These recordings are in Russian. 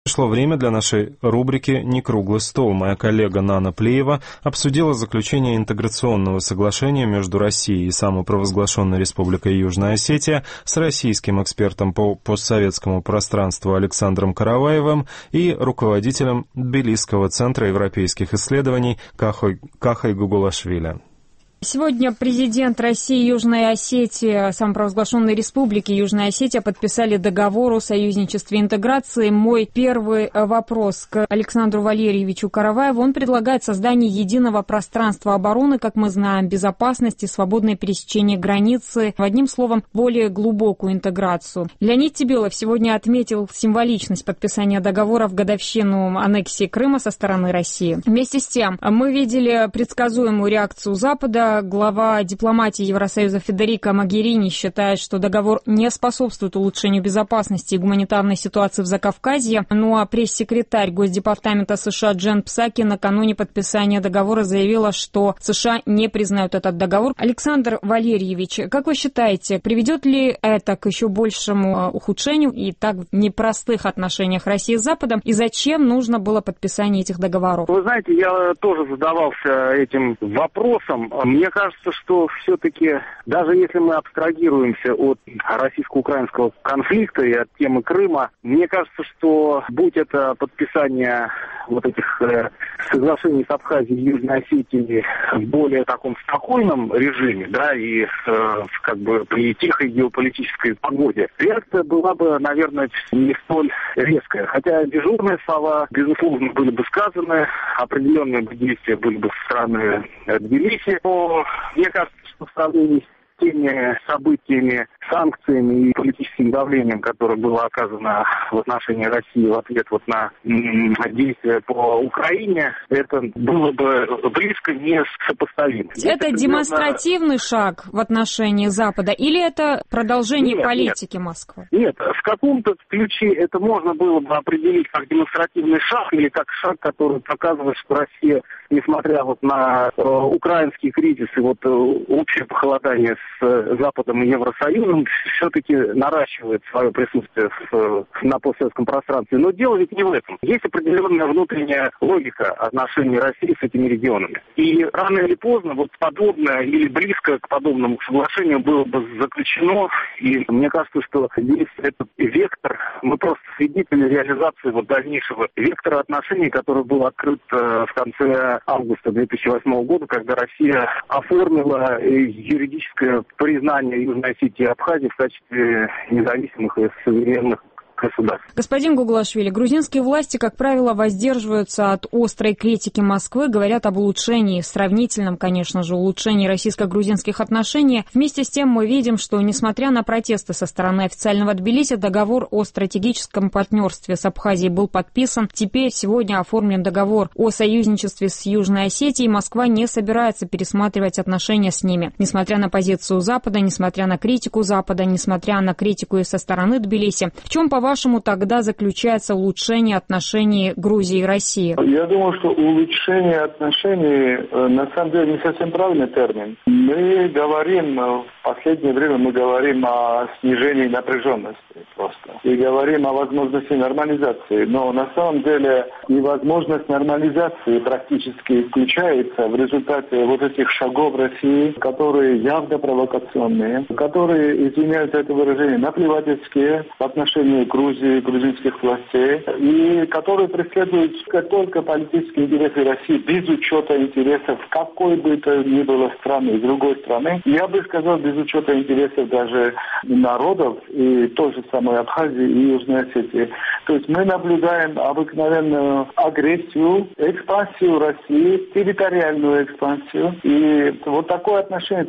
Пришло время для нашей рубрики «Не круглый стол». Моя коллега Нана Плеева обсудила заключение интеграционного соглашения между Россией и самопровозглашенной Республикой Южная Осетия с российским экспертом по постсоветскому пространству Александром Караваевым и руководителем Тбилисского центра европейских исследований Кахой Гугулашвили. Сегодня президент России и Южной Осетии, самопровозглашенной Республики Южная Осетия, подписали договор о союзничестве и интеграции. Мой первый вопрос к Александру Валерьевичу Караваеву. Он предлагает создание единого пространства обороны, как мы знаем, безопасности, свободное пересечение границы, одним словом, более глубокую интеграцию. Леонид Тебелов сегодня отметил символичность подписания договора в годовщину аннексии Крыма со стороны России. Вместе с тем, мы видели предсказуемую реакцию Запада. Глава дипломатии Евросоюза Федерико Могерини считает, что договор не способствует улучшению безопасности и гуманитарной ситуации в Закавказье. Ну а пресс-секретарь Госдепартамента США Джен Псаки накануне подписания договора заявила, что США не признают этот договор. Александр Валерьевич, как вы считаете, приведет ли это к еще большему ухудшению и так непростых отношениях России с Западом? И зачем нужно было подписание этих договоров? Вы знаете, я тоже задавался этим вопросом. Мне кажется, что все-таки, даже если мы абстрагируемся от российско-украинского конфликта и от темы Крыма, мне кажется, что будь это подписание вот этих соглашений с Абхазией и Южной Осетией в более таком спокойном режиме, да, и как бы при тихой геополитической погоде, реакция была бы, наверное, не столь резкая. Хотя дежурные слова, безусловно, были бы сказаны, определенные действия были бы со стороны Тбилиси. Но мне кажется, что в сравнении с теми событиями, санкциями и политическим давлением, которое было оказано в отношении России в ответ вот на действия по Украине, это было бы близко не сопоставимо. Это демонстративный шаг в отношении Запада или это продолжение политики Москвы? Нет, в каком-то ключе это можно было бы определить как демонстративный шаг или как шаг, который показывает, что Россия, несмотря вот на украинский кризис и вот общее похолодание с Западом и Евросоюзом, все-таки наращивает свое присутствие на постсоветском пространстве. Но дело ведь не в этом. Есть определенная внутренняя логика отношений России с этими регионами. И рано или поздно вот подобное или близко к подобному соглашению было бы заключено. И мне кажется, что здесь этот вектор, мы просто свидетели реализации вот дальнейшего вектора отношений, который был открыт в конце августа 2008 года, когда Россия оформила юридическое признание Южной Осетии и Абхазии в качестве независимых и суверенных государств. Господин Гугулашвили, грузинские власти, как правило, воздерживаются от острой критики Москвы, говорят об улучшении, сравнительном, конечно же, улучшении российско-грузинских отношений. Вместе с тем мы видим, что, несмотря на протесты со стороны официального Тбилиси, договор о стратегическом партнерстве с Абхазией был подписан. Теперь сегодня оформлен договор о союзничестве с Южной Осетией. Москва не собирается пересматривать отношения с ними. Несмотря на позицию Запада, несмотря на критику Запада, несмотря на критику и со стороны Тбилиси. В чем, по-вашему, тогда заключается улучшение отношений Грузии и России? Я думаю, что улучшение отношений на самом деле не совсем правильный термин. Мы говорим, в последнее время мы говорим о снижении напряженности просто. И говорим о возможности нормализации. Но на самом деле невозможность нормализации практически исключается в результате вот этих шагов России, которые явно провокационные, которые, извиняюсь за это выражение, наплевательские в отношении Грузии, грузинских властей, и которые преследуют только политические интересы России без учета интересов какой бы то ни было страны, другой страны. Я бы сказал, без учета интересов даже народов и той же самой Абхазии и Южной Осетии. То есть мы наблюдаем обыкновенную агрессию, экспансию России, территориальную экспансию. И вот такое отношение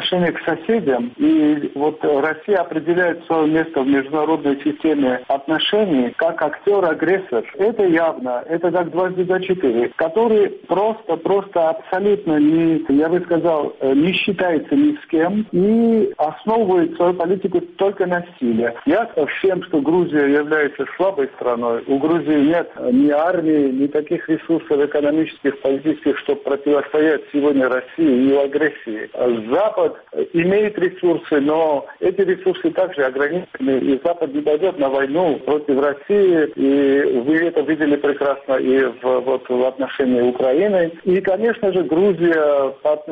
к соседям. И вот Россия определяет свое место в международной системе отношений как актер-агрессор. Это явно, это как дважды за 4, который просто абсолютно не, я бы сказал, не считается ни с кем и они основывают свою политику только на силе. Ясно всем, что Грузия является слабой страной. У Грузии нет ни армии, ни таких ресурсов экономических, политических, чтобы противостоять сегодня России и ее агрессии. Запад имеет ресурсы, но эти ресурсы также ограничены, и Запад не пойдет на войну против России, и вы это видели прекрасно и в отношении Украины. И, конечно же, Грузия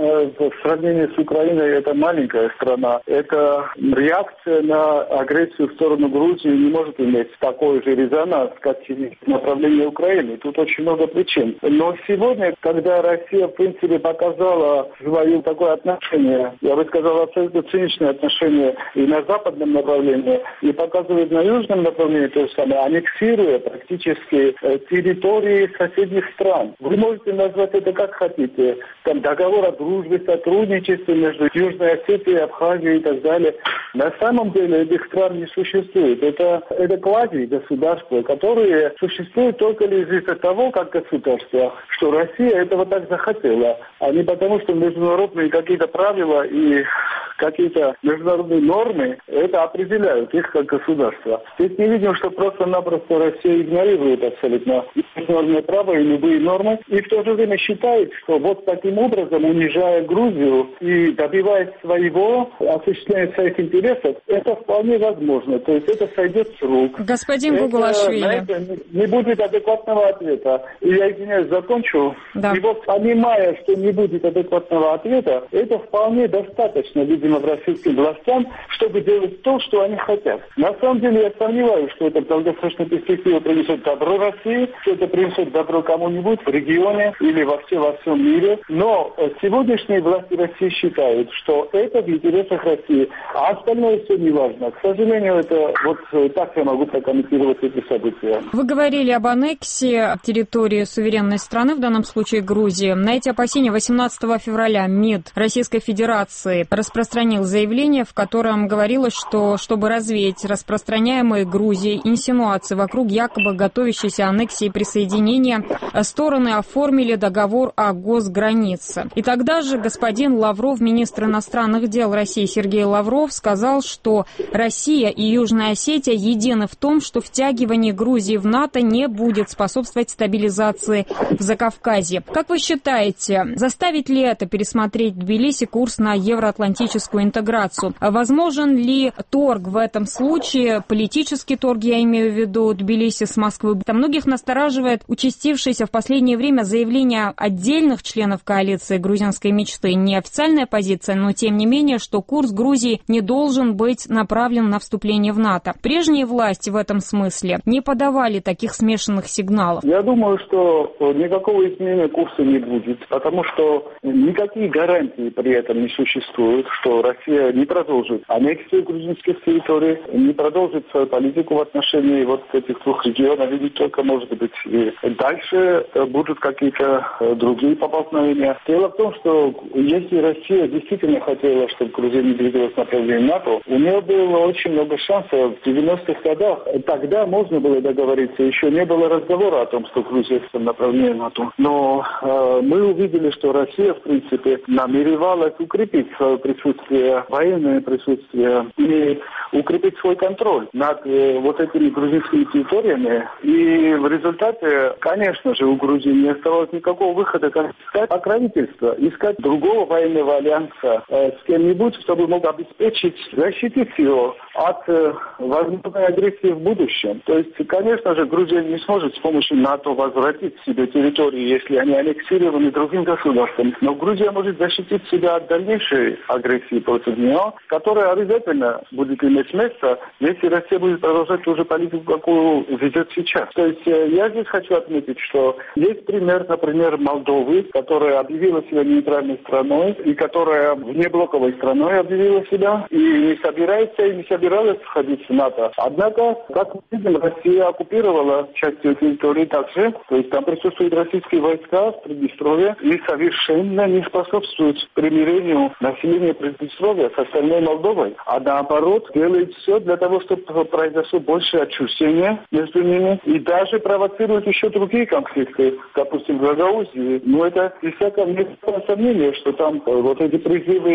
в сравнении с Украиной это маленькая страна. Это реакция на агрессию в сторону Грузии не может иметь такой же резонанс, как в направлении Украины. Тут очень много причин. Но сегодня, когда Россия, в принципе, показала свое такое отношение, я бы сказал, абсолютно циничное отношение и на западном направлении, и показывает на южном направлении то же самое, аннексируя практически территории соседних стран. Вы можете назвать это как хотите. Там договор о дружбе, сотрудничестве между Южной Осетией, Абхазией и так далее. На самом деле этих стран не существует. Это квази-государства, которые существуют только лишь из-за того, как государство, что Россия этого так захотела, а не потому, что международные какие-то правила и какие-то международные нормы это определяют их как государство. Здесь не видим, что просто-напросто Россия игнорирует абсолютно международное право и любые нормы, и в то же время считает, что вот таким образом, унижая Грузию и добиваясь своего, осуществляя своих интересов, это вполне возможно. То есть это сойдет с рук. Господин Гуглашвили. На это не будет адекватного ответа. И я, извиняюсь, закончу. Да. И вот понимая, что не будет адекватного ответа, это вполне достаточно, видимо, российским властям, чтобы делать то, что они хотят. На самом деле я сомневаюсь, что это в долгосрочной перспективе принесет добро России, что это принесет добро кому-нибудь в регионе или во всем мире. Но сегодняшние власти России считают, что это в интересах России, а остальное все не важно. К сожалению, это вот так я могу прокомментировать эти события. Вы говорили об аннексии территории суверенной страны, в данном случае Грузии. На эти опасения 18 февраля МИД Российской Федерации распространил заявление, в котором говорилось, что чтобы развеять распространяемые Грузией инсинуации вокруг якобы готовящейся аннексии и присоединения, стороны оформили договор о госгранице. И тогда же господин Лавров, министр иностранных дел России Сергей Лавров, сказал, что Россия и Южная Осетия едины в том, что втягивание Грузии в НАТО не будет способствовать стабилизации в Закавказье. Как вы считаете, заставит ли это пересмотреть Тбилиси курс на евроатлантическую интеграцию? Возможен ли торг в этом случае, политический торг, я имею в виду, Тбилиси с Москвой? Там многих настораживает участившееся в последнее время заявление отдельных членов коалиции грузинской мечты. Не официальная позиция, но тем не менее, что курс Грузии не должен быть направлен на вступление в НАТО. Прежние власти в этом смысле не подавали таких смешанных сигналов. Я думаю, что никакого изменения курса не будет, потому что никакие гарантии при этом не существуют, что Россия не продолжит аннексию грузинских территорий, не продолжит свою политику в отношении вот этих двух регионов, или только, может быть, и дальше будут какие-то другие поползновения. Дело в том, что если Россия действительно хотела, чтобы Грузия не двигалась в направлении НАТО, у нее было очень много шансов в 90-х годах. Тогда можно было договориться, еще не было разговора о том, что Грузия в направлении НАТО. Но мы увидели, что Россия, в принципе, намеревалась укрепить свое присутствие, военное присутствие и укрепить свой контроль над вот этими грузинскими территориями. И в результате, конечно же, у Грузии не оставалось никакого выхода, как искать покровительство, искать другого военного альянса с кем-нибудь, чтобы мог обеспечить, защитить его от возможной агрессии в будущем. То есть, конечно же, Грузия не сможет с помощью НАТО возвратить себе территории, если они аннексированы другим государством. Но Грузия может защитить себя от дальнейшей агрессии против нее, которая обязательно будет иметь место, если Россия будет продолжать ту же политику, какую ведет сейчас. То есть я здесь хочу отметить, что есть пример, например, Молдовы, которая объявила себя нейтральной страной и которая внеблоковой страной объявила себя и не собирается и не собиралась входить в НАТО. Однако, как мы видим, Россия оккупировала часть ее территории также, то есть там присутствуют российские войска в Приднестровье и совершенно не способствуют примирению населения Приднестровья с остальной Молдовой, а наоборот делает все для того, чтобы произошло большее отчуждение между ними и даже провоцирует еще другие конфликты, допустим, в Гагаузии. Но это без всякого сомнения, что там вот эти призывы к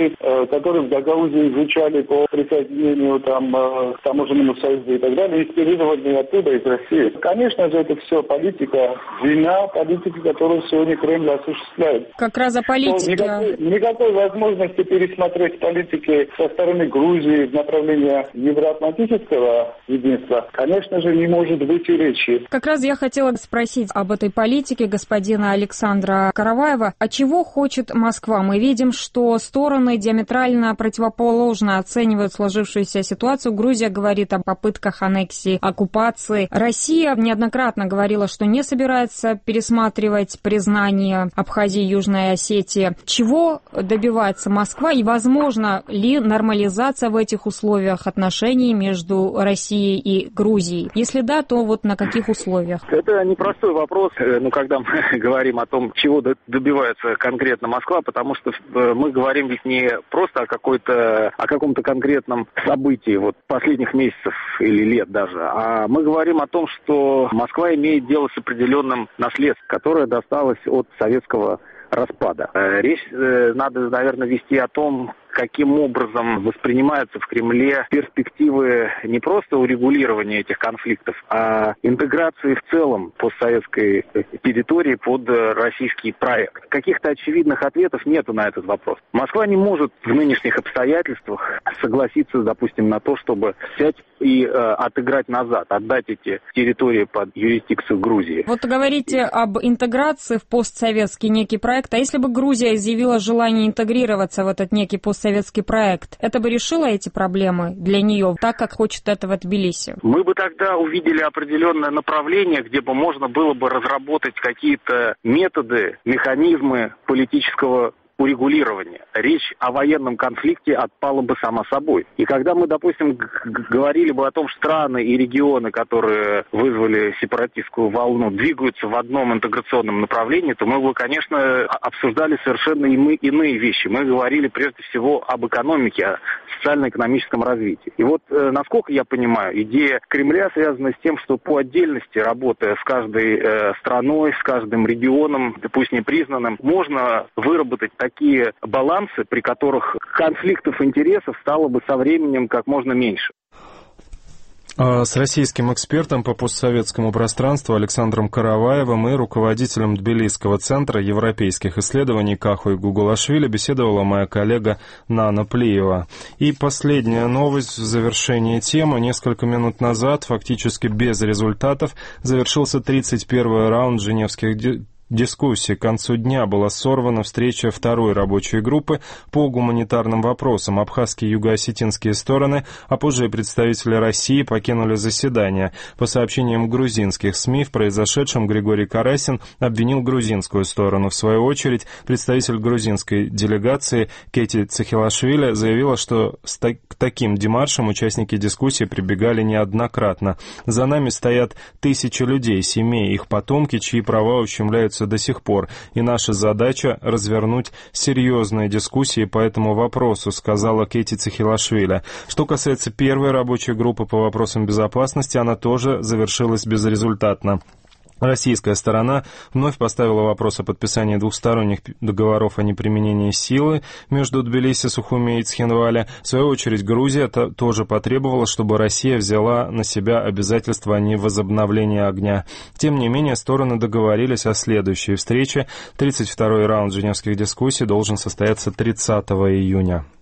которые в Гагаузии изучали по присоединению к таможенному союзу и так далее, инспирированы оттуда, из России. Конечно же, это все политика, вина политики, которую сегодня Кремль осуществляет. Как раз о политике. Никакой возможности пересмотреть политики со стороны Грузии в направлении евроатлантического единства, конечно же, не может быть и речи. Как раз я хотела спросить об этой политике господина Александра Караваева. А чего хочет Москва? Мы видим, что стороны диаметрально противоположно оценивают сложившуюся ситуацию. Грузия говорит о попытках аннексии, оккупации. Россия неоднократно говорила, что не собирается пересматривать признание Абхазии и Южной Осетии. Чего добивается Москва и возможно ли нормализация в этих условиях отношений между Россией и Грузией? Если да, то вот на каких условиях? Это непростой вопрос, когда мы говорим о том, чего добивается конкретно Москва, потому что мы говорим ведь не просто о каком-то конкретном событии последних месяцев или лет даже, а мы говорим о том, что Москва имеет дело с определенным наследством, которое досталось от советского распада. Речь надо, наверное, вести о том, каким образом воспринимаются в Кремле перспективы не просто урегулирования этих конфликтов, а интеграции в целом постсоветской территории под российский проект. Каких-то очевидных ответов нету на этот вопрос. Москва не может в нынешних обстоятельствах согласиться, допустим, на то, чтобы взять и отыграть назад, отдать эти территории под юрисдикцию Грузии. Вот говорите об интеграции в постсоветский некий проект, а если бы Грузия изъявила желание интегрироваться в этот некий постсоветский проект, это бы решило эти проблемы для нее, так как хочет этого Тбилиси? Мы бы тогда увидели определенное направление, где бы можно было бы разработать какие-то методы, механизмы политического урегулирования. Речь о военном конфликте отпала бы сама собой. И когда мы, допустим, говорили бы о том, что страны и регионы, которые вызвали сепаратистскую волну, двигаются в одном интеграционном направлении, то мы бы, конечно, обсуждали совершенно иные вещи. Мы говорили прежде всего об экономике, о социально-экономическом развитии. И насколько я понимаю, идея Кремля связана с тем, что по отдельности, работая с каждой страной, с каждым регионом, пусть не признанным, можно выработать такие балансы, при которых конфликтов интересов стало бы со временем как можно меньше. С российским экспертом по постсоветскому пространству Александром Караваевым и руководителем Тбилисского центра европейских исследований Каху Гугулашвили беседовала моя коллега Нана Плиева. И последняя новость в завершении темы. Несколько минут назад, фактически без результатов, завершился 31-й раунд женевских дискуссии. К концу дня была сорвана встреча второй рабочей группы по гуманитарным вопросам. Абхазские и юго-осетинские стороны, а позже и представители России покинули заседание. По сообщениям грузинских СМИ, в произошедшем Григорий Карасин обвинил грузинскую сторону. В свою очередь, представитель грузинской делегации Кети Цахилашвили заявила, что к таким демаршам участники дискуссии прибегали неоднократно. За нами стоят тысячи людей, семей, их потомки, чьи права ущемляются до сих пор, и наша задача — развернуть серьезные дискуссии по этому вопросу, сказала Кети Цахилашвили. Что касается первой рабочей группы по вопросам безопасности, она тоже завершилась безрезультатно. Российская сторона вновь поставила вопрос о подписании двухсторонних договоров о неприменении силы между Тбилиси, Сухуми и Цхинвали. В свою очередь, Грузия тоже потребовала, чтобы Россия взяла на себя обязательства о невозобновлении огня. Тем не менее, стороны договорились о следующей встрече. 32-й раунд женевских дискуссий должен состояться 30 июня.